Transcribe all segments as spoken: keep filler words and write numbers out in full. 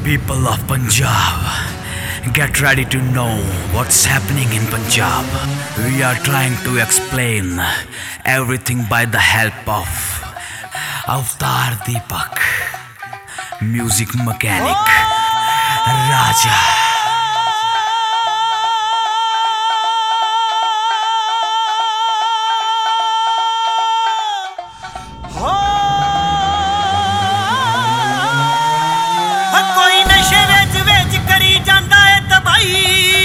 People of Punjab, get ready to know what's happening in Punjab. We are trying to explain everything by the help of Avatar Deepak, music mechanic, Raja. कोई नशे विच विच करी जांदा है तबाही,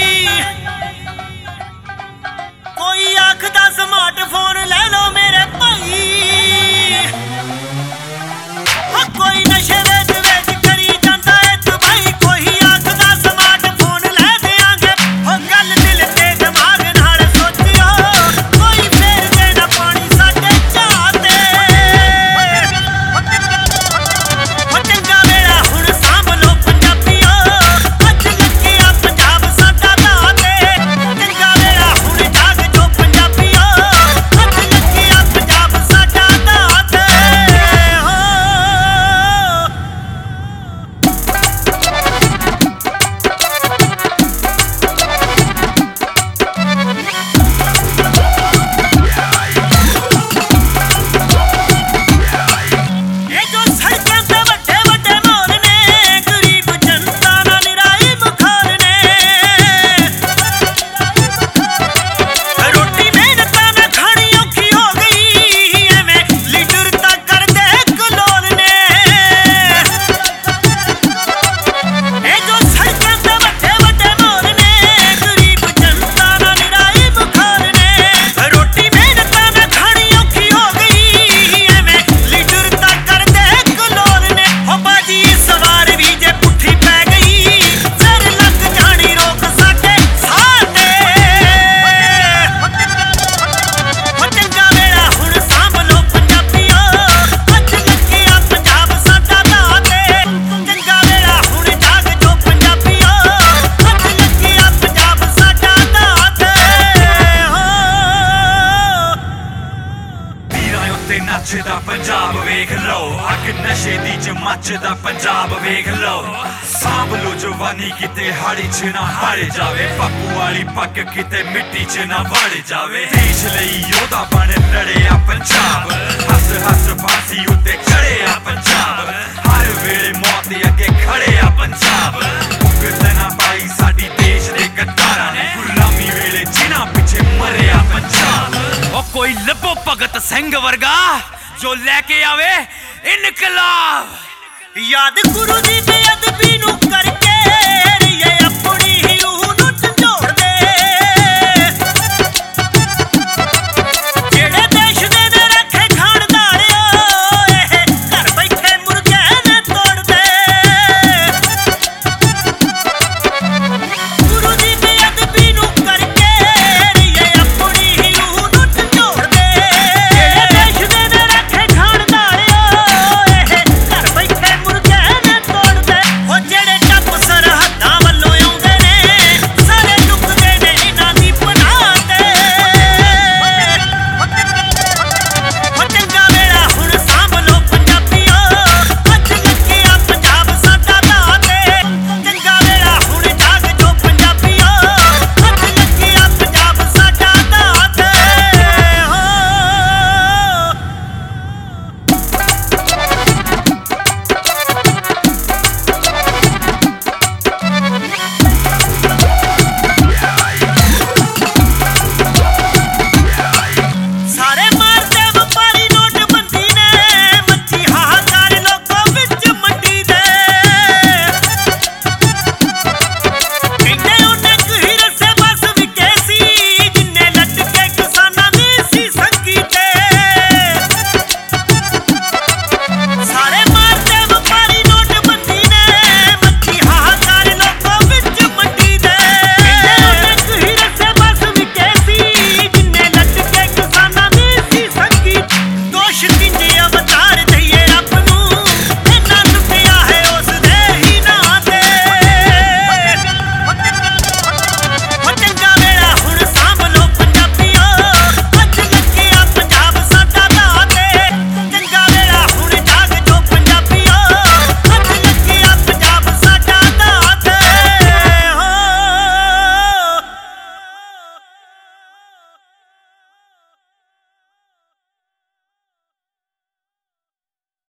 कोई आखदा smartphone ले लो मेरे भाई। कोई नशे विच विच करी जांदा है तबाही, कोई आखदा स्मार्टफोन ले देंगे। हो गल दिल ते दिमाग नाल सोचियो, कोई फेर देना पानी साडे चाह ते। हो चंगा वेला हुण सांभ लो पंजाबियो, अज लग्गिया पंजाब साडा दा ते। चंगा वेला हुण जाग जो पंजाबियो, अज लग्गिया पंजाब साडा दा ते। हो ये जो सड़कां ते वड्डे वड्डे मोल ने, गरीब जनता दा निराई मुखाल ने। रोटी मेहनतां नाल खानी औखी हो गई, एवें लीडर तां करदे कलोल ने। ये जो सड़कां ते वड्डे वड्डे मोल ने, गरीब जनता दा निराई मुखाल ने। रोटी मेहनतां नाल खानी औखी हो गई, एवें लीडर तां करदे कलोल ने। हो बाजी इस वार भी जे पुट्ठी पै गई, फिर लग जानी रोक साडे साथे। हो चंगा वेला हुण सांभ लो पंजाबियो, अज लग्गिया पंजाब साडा दा ते। चंगा वेला हुण जाग जो पंजाबियो, अज लग्गिया पंजाब साडा दा ते। हो ਵੀਰਾਂ ਉੱਤੇ ਨੱਚਦਾ ਪੰਜਾਬ ਵੇਖ ਲਓ, ਅੱਗ ਨਸ਼ੇ ਦੀ ਚ ਮੱਚਦਾ ਪੰਜਾਬ ਵੇਖ ਲਓ। ਸਾਂਭ ਲੋ ਜਵਾਨੀ ਕਿਤੇ ਹਾੜੀ ਚ ਨਾ ਹਾਰੇ ਜਾਵੇ, ਪੱਪੂ ਵਾਲੀ ਪੱਗ ਕਿਤੇ ਮਿੱਟੀ ਚ ਨਾ ਵੜ ਜਾਵੇ। ਦੇਸ਼ ਲਈ ਯੋਧਾ ਬਣ ਲੜਿਆ ਪੰਜਾਬ, ਹੱਸ ਹੱਸ ਫਾਂਸੀ ਉੱਤੇ ਚੜਿਆ ਪੰਜਾਬ। ਹਰ ਵੇਲੇ ਮੌਤ ਦੇ ਅੱਗੇ ਖੜਿਆ ਪੰਜਾਬ, ਭੁਗਤ ਨਾ ਪਾਈ ਸਾਡੀ ਦੇਸ਼ ਦੇ ਗੱਦਾਰਾਂ ਨੇ, ਗੁਲਾਮੀ ਵੇਲੇ ਜਿਨ੍ਹਾਂ ਪਿੱਛੇ ਮਰਿਆ ਪੰਜਾਬ। ओ कोई लबो भगत सिंह वर्गा जो लेके आवे इनकलाब। याद गुरु दी बेअदबी नू करके, ये अपनी ही रूह